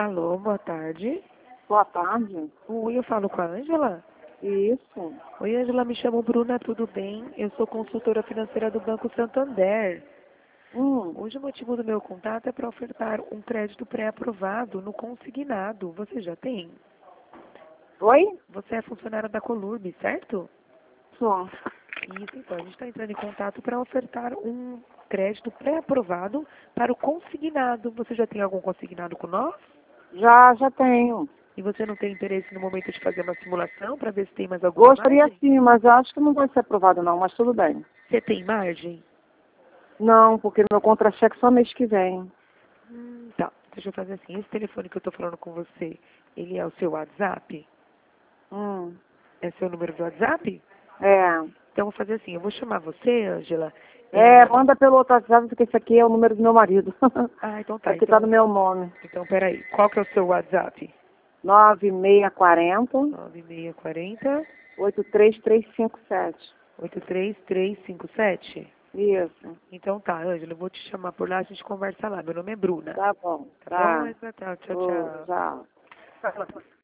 Alô, boa tarde. Boa tarde. Oi, eu falo com a Ângela? Isso. Oi, Ângela, me chamo Bruna, tudo bem? Eu sou consultora financeira do Banco Santander. Hoje o motivo do meu contato é para ofertar um crédito pré-aprovado no consignado. Você já tem? Oi? Você é funcionária da Colurb, certo? Sou. Isso, então, a gente está entrando em contato para ofertar um crédito pré-aprovado para o consignado. Você já tem algum consignado com nós? Já tenho. E você não tem interesse no momento de fazer uma simulação para ver se tem mais alguma Gostaria margem? sim, mas eu acho que não vai ser aprovado não, mas tudo bem. Você tem margem? Não, porque meu contra-cheque só mês que vem. Tá, deixa eu fazer assim. Esse telefone que eu estou falando com você, ele é o seu WhatsApp? Hum. É seu número de WhatsApp? É. Então, eu vou fazer assim. Eu vou chamar você, Ângela. Manda pelo outro WhatsApp, porque esse aqui é o número do meu marido. Ah, então tá. Aqui tá no meu nome. Então, peraí. Qual que é o seu WhatsApp? 9640 9640 83357. 83357. Isso. Então tá, Ângela, eu vou te chamar por lá, a gente conversa lá. Meu nome é Bruna. Tá bom. Tá bom, Tá. Ângela? Tchau, Ô, tchau. tchau.